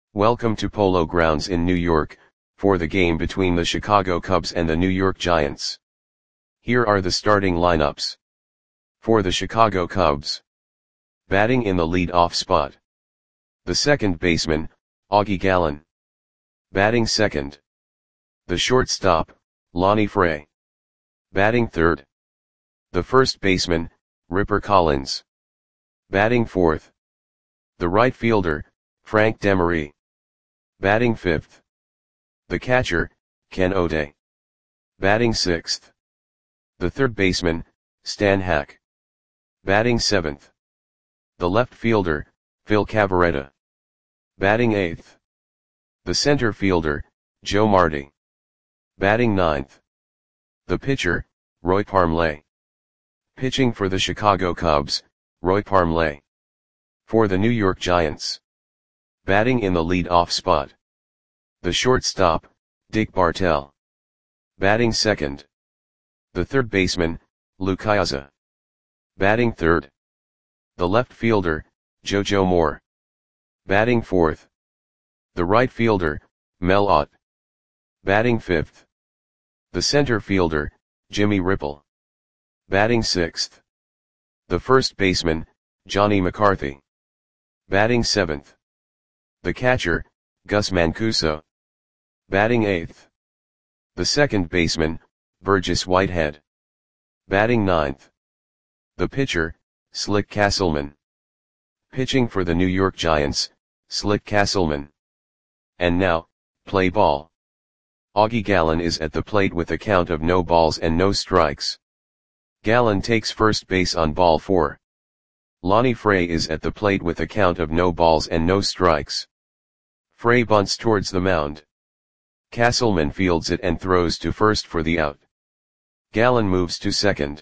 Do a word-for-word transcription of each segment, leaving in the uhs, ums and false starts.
Welcome to Polo Grounds in New York, for the game between the Chicago Cubs and the New York Giants. Here are the starting lineups. For the Chicago Cubs. Batting in the lead-off spot. The second baseman, Augie Gallen. Batting second. The shortstop, Lonnie Fray. Batting third. The first baseman, Ripper Collins. Batting fourth. The right fielder, Frank Demery. Batting fifth. The catcher, Ken O'Day. Batting sixth. The third baseman, Stan Hack. Batting seventh. The left fielder, Phil Cavarretta. Batting eighth. The center fielder, Joe Marti. Batting ninth. The pitcher, Roy Parmley. Pitching for the Chicago Cubs, Roy Parmley. For the New York Giants. Batting in the lead-off spot. The shortstop, Dick Bartell. Batting second. The third baseman, Lou Piazza. Batting third. The left fielder, JoJo Moore. Batting fourth. The right fielder, Mel Ott. Batting fifth. The center fielder, Jimmy Ripple. Batting sixth. The first baseman, Johnny McCarthy. Batting seventh. The catcher, Gus Mancuso. Batting eighth. The second baseman, Burgess Whitehead. Batting ninth. The pitcher, Slick Castleman. Pitching for the New York Giants, Slick Castleman. And now, play ball. Augie Gallen is at the plate with a count of no balls and no strikes. Gallen takes first base on ball four. Lonnie Fray is at the plate with a count of no balls and no strikes. Fray bunts towards the mound. Castleman fields it and throws to first for the out. Gallen moves to second.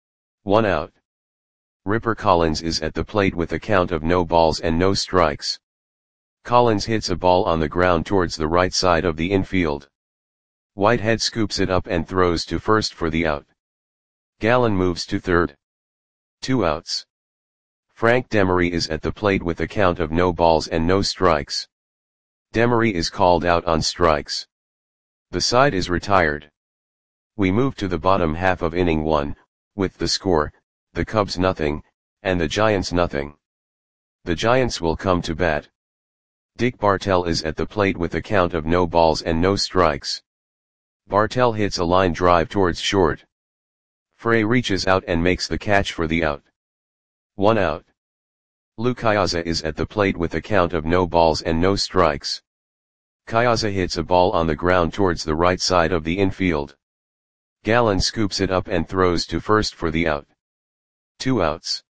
One out. Ripper Collins is at the plate with a count of no balls and no strikes. Collins hits a ball on the ground towards the right side of the infield. Whitehead scoops it up and throws to first for the out. Gallen moves to third. Two outs. Frank Demery is at the plate with a count of no balls and no strikes. Demery is called out on strikes. The side is retired. We move to the bottom half of inning one, with the score, the Cubs nothing, and the Giants nothing. The Giants will come to bat. Dick Bartell is at the plate with a count of no balls and no strikes. Bartell hits a line drive towards short. Fray reaches out and makes the catch for the out. One out. Lou Piazza is at the plate with a count of no balls and no strikes. Piazza hits a ball on the ground towards the right side of the infield. Gallen scoops it up and throws to first for the out. Two outs.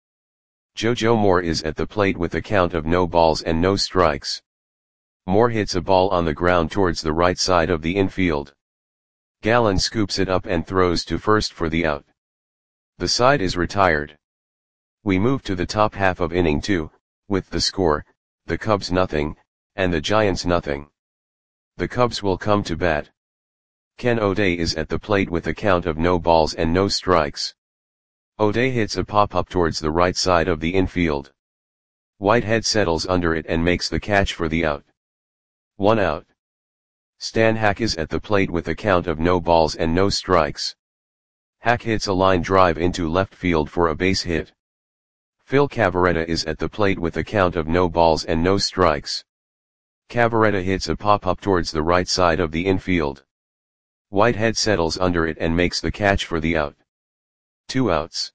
JoJo Moore is at the plate with a count of no balls and no strikes. Moore hits a ball on the ground towards the right side of the infield. Gallen scoops it up and throws to first for the out. The side is retired. We move to the top half of inning two, with the score, the Cubs nothing, and the Giants nothing. The Cubs will come to bat. Ken O'Day is at the plate with a count of no balls and no strikes. O'Day hits a pop-up towards the right side of the infield. Whitehead settles under it and makes the catch for the out. One out. Stan Hack is at the plate with a count of no balls and no strikes. Hack hits a line drive into left field for a base hit. Phil Cavarretta is at the plate with a count of no balls and no strikes. Cavarretta hits a pop-up towards the right side of the infield. Whitehead settles under it and makes the catch for the out. Two outs.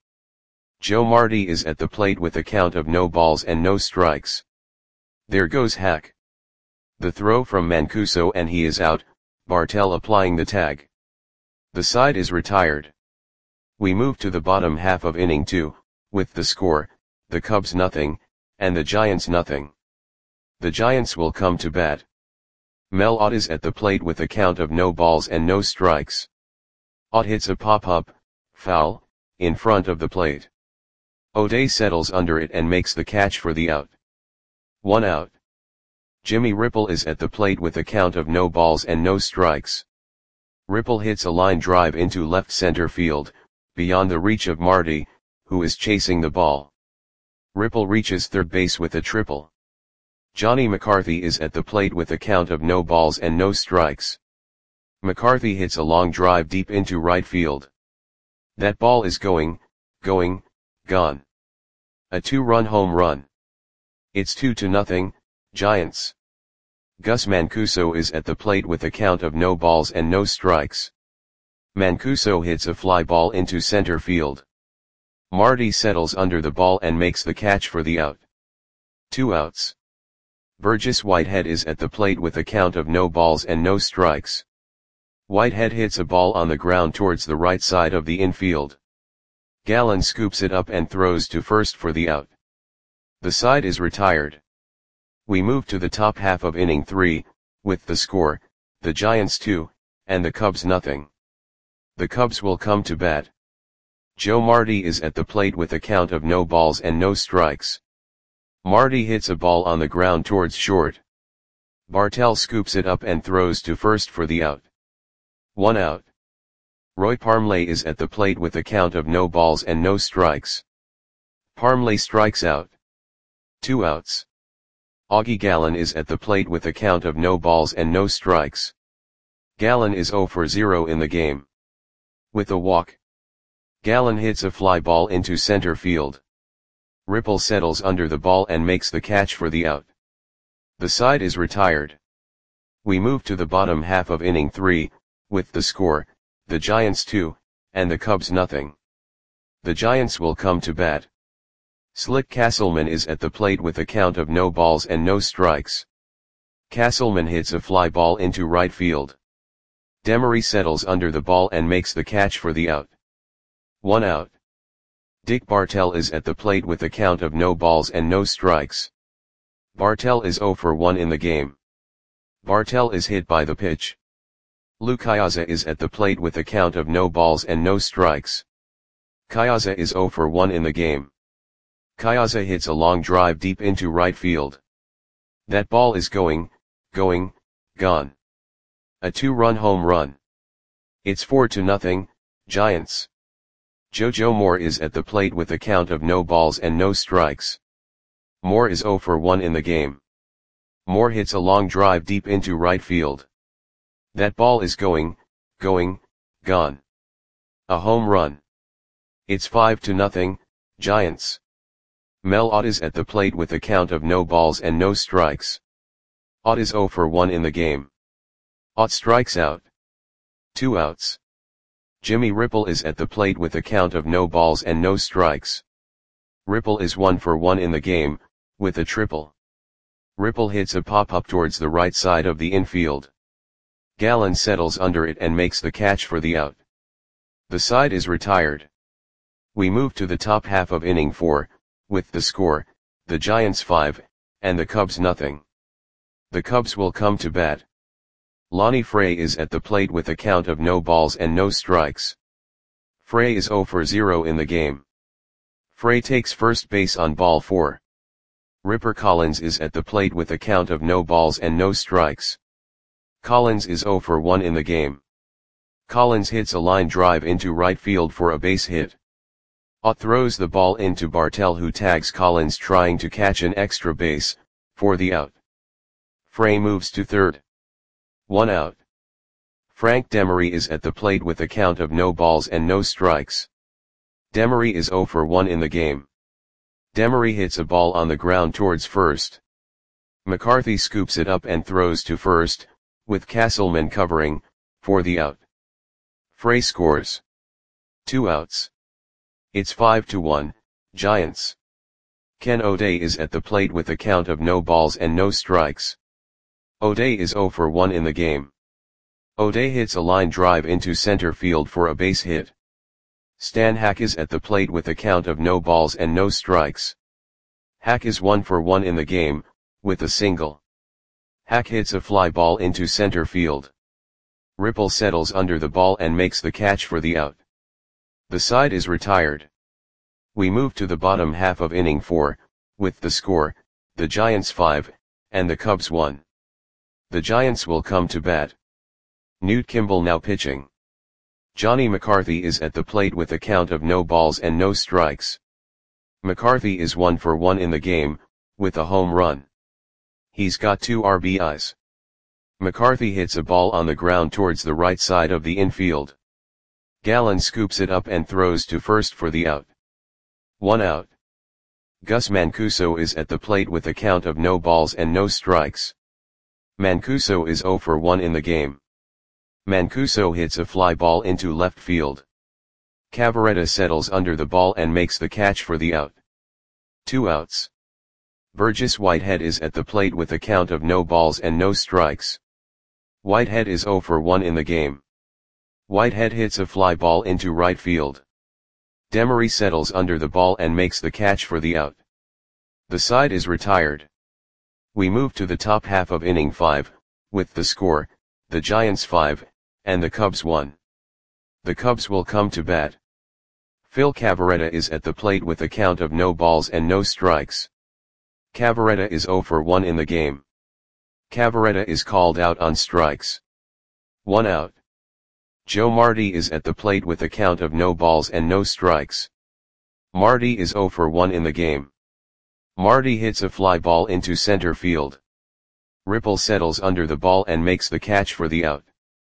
Joe Marti is at the plate with a count of no balls and no strikes. There goes Hack. The throw from Mancuso and he is out, Bartell applying the tag. The side is retired. We move to the bottom half of inning two, with the score, the Cubs nothing, and the Giants nothing. The Giants will come to bat. Mel Ott is at the plate with a count of no balls and no strikes. Ott hits a pop-up, foul, in front of the plate. O'Day settles under it and makes the catch for the out. One out. Jimmy Ripple is at the plate with a count of no balls and no strikes. Ripple hits a line drive into left center field, beyond the reach of Marti, who is chasing the ball. Ripple reaches third base with a triple. Johnny McCarthy is at the plate with a count of no balls and no strikes. McCarthy hits a long drive deep into right field. That ball is going, going, gone. A two-run home run. It's two to nothing, Giants. Gus Mancuso is at the plate with a count of no balls and no strikes. Mancuso hits a fly ball into center field. Marty settles under the ball and makes the catch for the out. Two outs. Burgess Whitehead is at the plate with a count of no balls and no strikes. Whitehead hits a ball on the ground towards the right side of the infield. Gallen scoops it up and throws to first for the out. The side is retired. We move to the top half of inning three, with the score, the Giants two, and the Cubs nothing. The Cubs will come to bat. Joe Marty is at the plate with a count of no balls and no strikes. Marty hits a ball on the ground towards short. Bartell scoops it up and throws to first for the out. One out. Roy Parmley is at the plate with a count of no balls and no strikes. Parmley strikes out. Two outs. Augie Gallen is at the plate with a count of no balls and no strikes. Gallen is zero for zero in the game. With a walk, Gallen hits a fly ball into center field. Ripple settles under the ball and makes the catch for the out. The side is retired. We move to the bottom half of inning three, with the score, the Giants two, and the Cubs nothing. The Giants will come to bat. Slick Castleman is at the plate with a count of no balls and no strikes. Castleman hits a fly ball into right field. Demery settles under the ball and makes the catch for the out. One out. Dick Bartell is at the plate with a count of no balls and no strikes. Bartell is zero for one in the game. Bartell is hit by the pitch. Lou Cayaza is at the plate with a count of no balls and no strikes. Cayaza is zero for one in the game. Cayaza hits a long drive deep into right field. That ball is going, going, gone. A two-run home run. It's four to nothing, Giants. JoJo Moore is at the plate with a count of no balls and no strikes. Moore is zero for one in the game. Moore hits a long drive deep into right field. That ball is going, going, gone. A home run. It's five to nothing, Giants. Mel Ott is at the plate with a count of no balls and no strikes. Ott is zero for one in the game. Ott strikes out. Two outs. Jimmy Ripple is at the plate with a count of no balls and no strikes. Ripple is one for one in the game, with a triple. Ripple hits a pop-up towards the right side of the infield. Gallen settles under it and makes the catch for the out. The side is retired. We move to the top half of inning four, with the score, the Giants five, and the Cubs nothing. The Cubs will come to bat. Lonnie Frey is at the plate with a count of no balls and no strikes. Frey is zero for zero in the game. Frey takes first base on ball four. Ripper Collins is at the plate with a count of no balls and no strikes. Collins is zero for one in the game. Collins hits a line drive into right field for a base hit. Ott throws the ball into Bartell, who tags Collins trying to catch an extra base, for the out. Frey moves to third. One out. Frank Demery is at the plate with a count of no balls and no strikes. Demery is zero for one in the game. Demery hits a ball on the ground towards first. McCarthy scoops it up and throws to first, with Castleman covering, for the out. Frey scores. Two outs. It's five to one, Giants. Ken O'Day is at the plate with a count of no balls and no strikes. O'Day is zero for one in the game. O'Day hits a line drive into center field for a base hit. Stan Hack is at the plate with a count of no balls and no strikes. Hack is one for one in the game, with a single. Hack hits a fly ball into center field. Ripple settles under the ball and makes the catch for the out. The side is retired. We move to the bottom half of inning four, with the score, the Giants five, and the Cubs one. The Giants will come to bat. Newt Kimball now pitching. Johnny McCarthy is at the plate with a count of no balls and no strikes. McCarthy is one for one in the game, with a home run. He's got two R B Is. McCarthy hits a ball on the ground towards the right side of the infield. Gallen scoops it up and throws to first for the out. One out. Gus Mancuso is at the plate with a count of no balls and no strikes. Mancuso is zero for one in the game. Mancuso hits a fly ball into left field. Cavarretta settles under the ball and makes the catch for the out. Two outs. Burgess Whitehead is at the plate with a count of no balls and no strikes. Whitehead is zero for one in the game. Whitehead hits a fly ball into right field. Demery settles under the ball and makes the catch for the out. The side is retired. We move to the top half of inning five, with the score, the Giants five, and the Cubs one. The Cubs will come to bat. Phil Cavarretta is at the plate with a count of no balls and no strikes. Cavarretta is zero for one in the game. Cavarretta is called out on strikes. One out. Joe Marti is at the plate with a count of no balls and no strikes. Marti is zero for one in the game. Marti hits a fly ball into center field. Ripple settles under the ball and makes the catch for the out.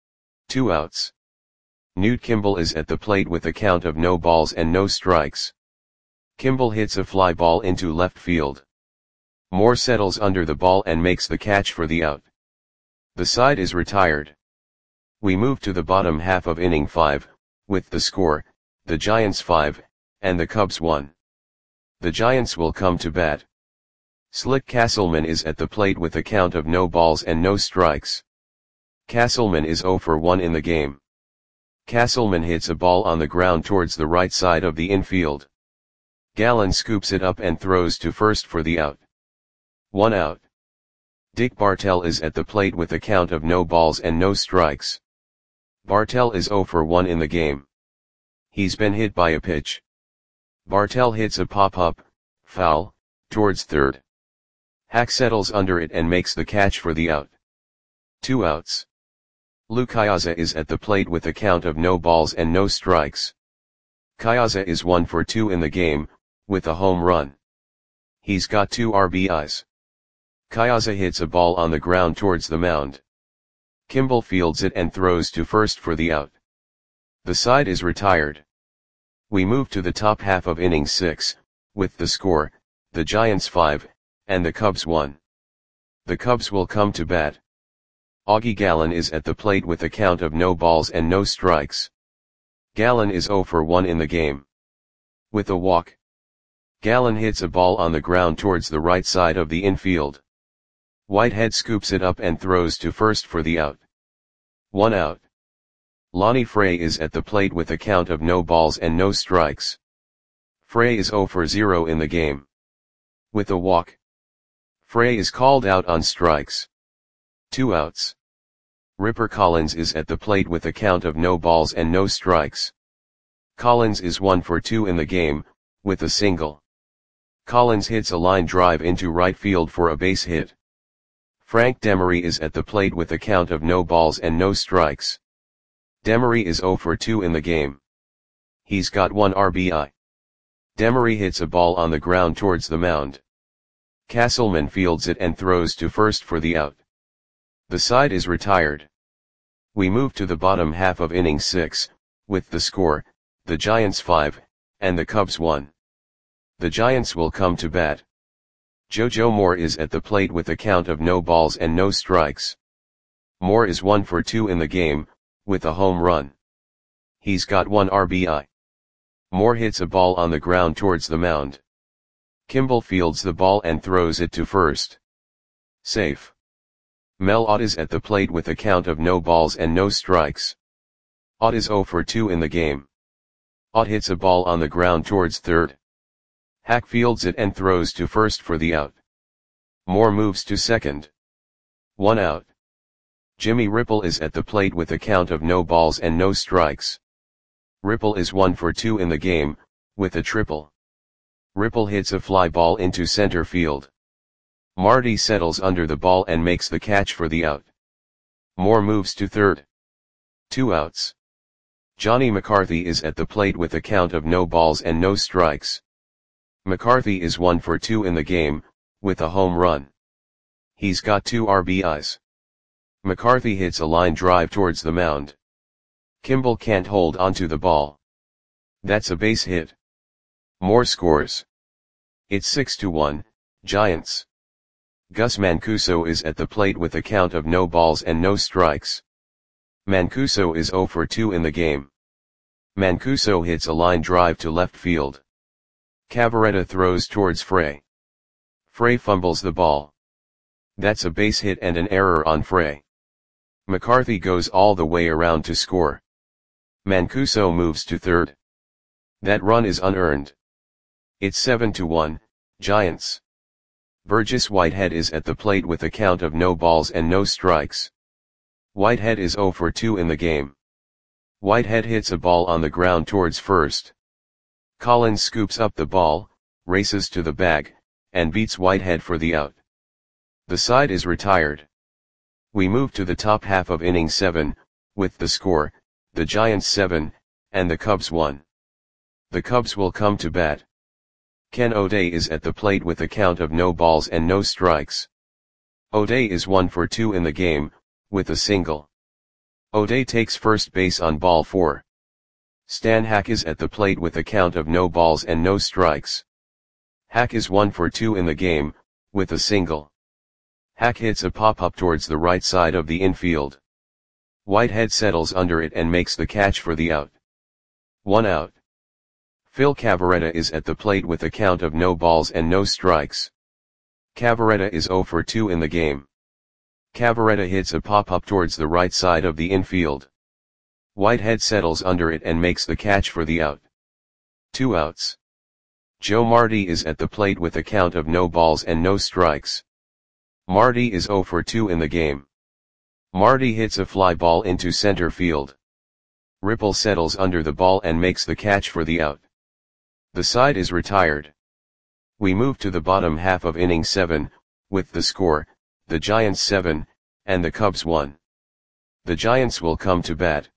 Two outs. Newt Kimball is at the plate with a count of no balls and no strikes. Kimball hits a fly ball into left field. Moore settles under the ball and makes the catch for the out. The side is retired. We move to the bottom half of inning five, with the score, the Giants five, and the Cubs one. The Giants will come to bat. Slick Castleman is at the plate with a count of no balls and no strikes. Castleman is zero for one in the game. Castleman hits a ball on the ground towards the right side of the infield. Gallen scoops it up and throws to first for the out. One out. Dick Bartell is at the plate with a count of no balls and no strikes. Bartell is zero for one in the game. He's been hit by a pitch. Bartell hits a pop-up, foul, towards third. Hack settles under it and makes the catch for the out. Two outs. Lou Cayaza is at the plate with a count of no balls and no strikes. Cayaza is one for two in the game, with a home run. He's got two R B Is. Cayaza hits a ball on the ground towards the mound. Kimball fields it and throws to first for the out. The side is retired. We move to the top half of inning six, with the score, the Giants five, and the Cubs one. The Cubs will come to bat. Augie Gallen is at the plate with a count of no balls and no strikes. Gallen is zero for one in the game. With a walk. Gallen hits a ball on the ground towards the right side of the infield. Whitehead scoops it up and throws to first for the out. One out. Lonnie Frey is at the plate with a count of no balls and no strikes. Frey is zero for zero in the game. With a walk. Frey is called out on strikes. Two outs. Ripper Collins is at the plate with a count of no balls and no strikes. Collins is one for two in the game, with a single. Collins hits a line drive into right field for a base hit. Frank Demery is at the plate with a count of no balls and no strikes. Demery is zero for two in the game. He's got one R B I. Demery hits a ball on the ground towards the mound. Castleman fields it and throws to first for the out. The side is retired. We move to the bottom half of inning six, with the score, the Giants five, and the Cubs one. The Giants will come to bat. JoJo Moore is at the plate with a count of no balls and no strikes. Moore is one for two in the game, with a home run. He's got one R B I. Moore hits a ball on the ground towards the mound. Kimball fields the ball and throws it to first. Safe. Mel Ott is at the plate with a count of no balls and no strikes. Ott is zero for two in the game. Ott hits a ball on the ground towards third. Hack fields it and throws to first for the out. Moore moves to second. One out. Jimmy Ripple is at the plate with a count of no balls and no strikes. Ripple is one for two in the game, with a triple. Ripple hits a fly ball into center field. Marty settles under the ball and makes the catch for the out. Moore moves to third. Two outs. Johnny McCarthy is at the plate with a count of no balls and no strikes. McCarthy is one for two in the game, with a home run. He's got two R B Is. McCarthy hits a line drive towards the mound. Kimball can't hold onto the ball. That's a base hit. Moore scores. It's six to one, Giants. Gus Mancuso is at the plate with a count of no balls and no strikes. Mancuso is zero for two in the game. Mancuso hits a line drive to left field. Cavarretta throws towards Frey. Frey fumbles the ball. That's a base hit and an error on Frey. McCarthy goes all the way around to score. Mancuso moves to third. That run is unearned. It's seven to one, Giants. Burgess Whitehead is at the plate with a count of no balls and no strikes. Whitehead is zero for two in the game. Whitehead hits a ball on the ground towards first. Collins scoops up the ball, races to the bag, and beats Whitehead for the out. The side is retired. We move to the top half of inning seven, with the score, the Giants seven, and the Cubs one. The Cubs will come to bat. Ken O'Day is at the plate with a count of no balls and no strikes. O'Day is one for two in the game, with a single. O'Day takes first base on ball four. Stan Hack is at the plate with a count of no balls and no strikes. Hack is one for two in the game, with a single. Hack hits a pop-up towards the right side of the infield. Whitehead settles under it and makes the catch for the out. One out. Phil Cavarretta is at the plate with a count of no balls and no strikes. Cavarretta is zero for two in the game. Cavarretta hits a pop-up towards the right side of the infield. Whitehead settles under it and makes the catch for the out. Two outs. Joe Marty is at the plate with a count of no balls and no strikes. Marty is zero for two in the game. Marty hits a fly ball into center field. Ripple settles under the ball and makes the catch for the out. The side is retired. We move to the bottom half of inning seven, with the score, the Giants seven, and the Cubs one. The Giants will come to bat.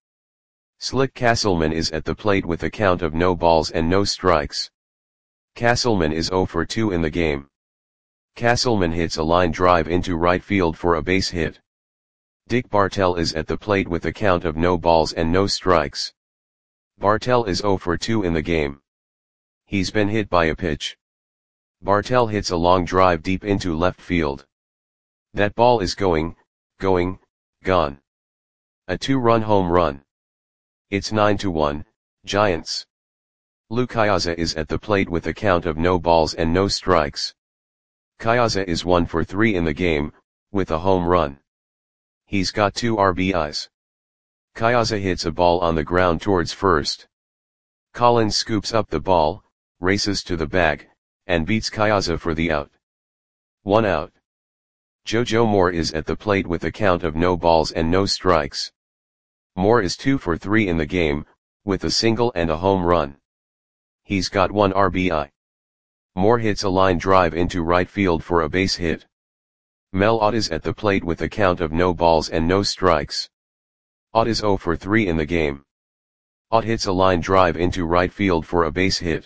Slick Castleman is at the plate with a count of no balls and no strikes. Castleman is zero for two in the game. Castleman hits a line drive into right field for a base hit. Dick Bartell is at the plate with a count of no balls and no strikes. Bartell is zero for two in the game. He's been hit by a pitch. Bartell hits a long drive deep into left field. That ball is going, going, gone. A two-run home run. It's nine to one, Giants. Lou Cayaza is at the plate with a count of no balls and no strikes. Cayaza is one for three in the game, with a home run. He's got two R B Is. Cayaza hits a ball on the ground towards first. Collins scoops up the ball, races to the bag, and beats Cayaza for the out. One out. JoJo Moore is at the plate with a count of no balls and no strikes. Moore is two for three in the game, with a single and a home run. He's got one R B I. Moore hits a line drive into right field for a base hit. Mel Ott is at the plate with a count of no balls and no strikes. Ott is zero for three in the game. Ott hits a line drive into right field for a base hit.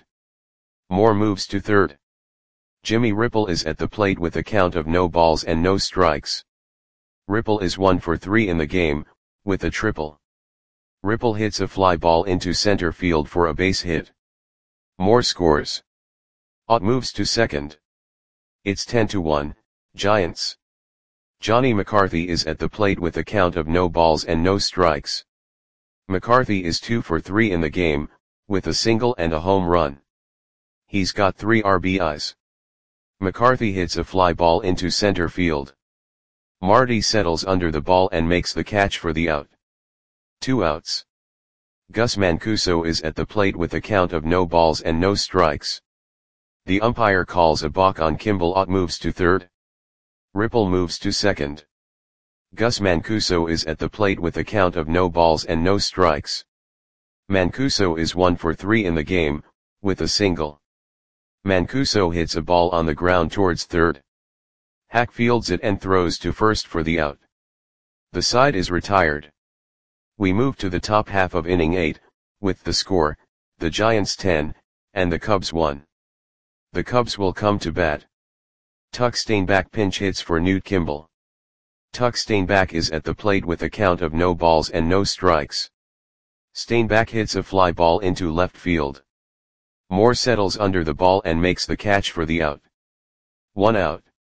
Moore moves to third. Jimmy Ripple is at the plate with a count of no balls and no strikes. Ripple is one for three in the game, with a triple. Ripple hits a fly ball into center field for a base hit. Moore scores. Ott moves to second. It's ten to one, Giants. Johnny McCarthy is at the plate with a count of no balls and no strikes. McCarthy is two for three in the game, with a single and a home run. He's got three R B Is. McCarthy hits a fly ball into center field. Marty settles under the ball and makes the catch for the out. Two outs. Gus Mancuso is at the plate with a count of no balls and no strikes. The umpire calls a balk on Kimball. Ott moves to third. Ripple moves to second. Gus Mancuso is at the plate with a count of no balls and no strikes. Mancuso is one for three in the game, with a single. Mancuso hits a ball on the ground towards third. Hack fields it and throws to first for the out. The side is retired. We move to the top half of inning eight, with the score, the Giants ten, and the Cubs one. The Cubs will come to bat. Tuck Stainback pinch hits for Newt Kimball. Tuck Stainback is at the plate with a count of no balls and no strikes. Stainback hits a fly ball into left field. Moore settles under the ball and makes the catch for the out. One out.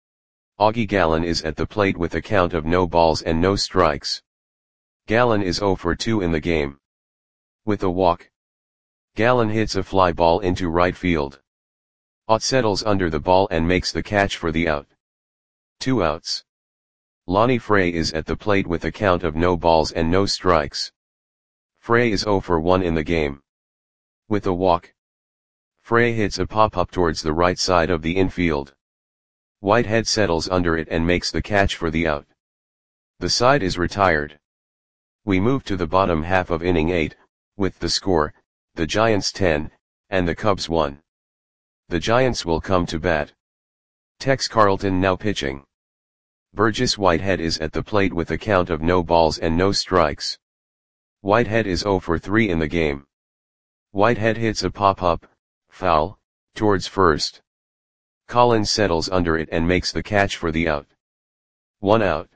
Augie Gallen is at the plate with a count of no balls and no strikes. Gallen is oh for two in the game. With a walk, Gallen hits a fly ball into right field. Ott settles under the ball and makes the catch for the out. Two outs. Lonnie Frey is at the plate with a count of no balls and no strikes. Frey is oh for one in the game. With a walk, Frey hits a pop-up towards the right side of the infield. Whitehead settles under it and makes the catch for the out. The side is retired. We move to the bottom half of inning eight, with the score, the Giants ten, and the Cubs one. The Giants will come to bat. Tex Carlton now pitching. Burgess Whitehead is at the plate with a count of no balls and no strikes. Whitehead is oh for three in the game. Whitehead hits a pop-up, foul, towards first. Collins settles under it and makes the catch for the out. One out.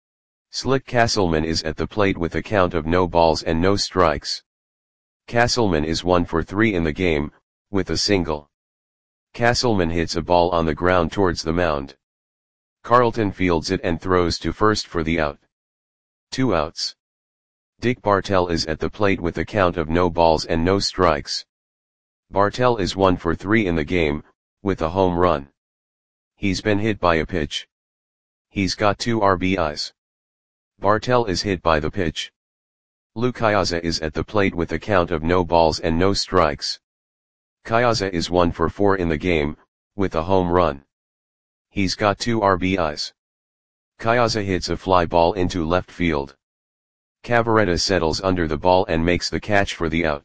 Slick Castleman is at the plate with a count of no balls and no strikes. Castleman is one for three in the game, with a single. Castleman hits a ball on the ground towards the mound. Carlton fields it and throws to first for the out. Two outs. Dick Bartell is at the plate with a count of no balls and no strikes. Bartell is one for three in the game, with a home run. He's been hit by a pitch. He's got two R B Is. Bartell is hit by the pitch. Lou Kayaza is at the plate with a count of no balls and no strikes. Kayaza is one for four in the game, with a home run. He's got two R B Is. Kayaza hits a fly ball into left field. Cavaretta settles under the ball and makes the catch for the out.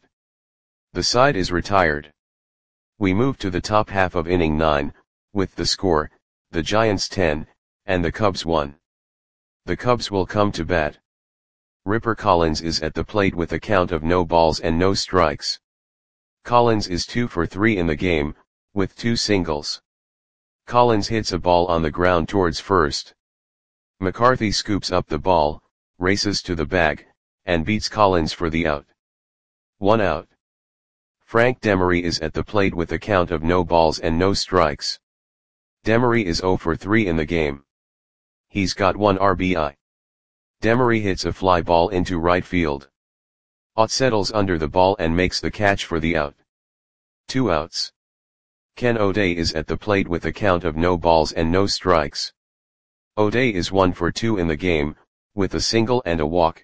The side is retired. We move to the top half of inning nine, with the score, the Giants ten, and the Cubs one. The Cubs will come to bat. Ripper Collins is at the plate with a count of no balls and no strikes. Collins is two for three in the game, with two singles. Collins hits a ball on the ground towards first. McCarthy scoops up the ball, races to the bag, and beats Collins for the out. One out. Frank Demery is at the plate with a count of no balls and no strikes. Demery is oh for three in the game. He's got one R B I. Demery hits a fly ball into right field. Ott settles under the ball and makes the catch for the out. Two outs. Ken O'Day is at the plate with a count of no balls and no strikes. O'Day is one for two in the game, with a single and a walk.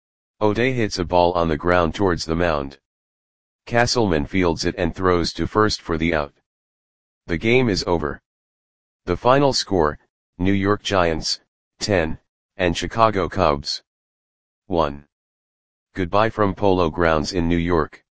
O'Day hits a ball on the ground towards the mound. Castleman fields it and throws to first for the out. The game is over. The final score, New York Giants, ten, and Chicago Cubs, one. Goodbye from Polo Grounds in New York.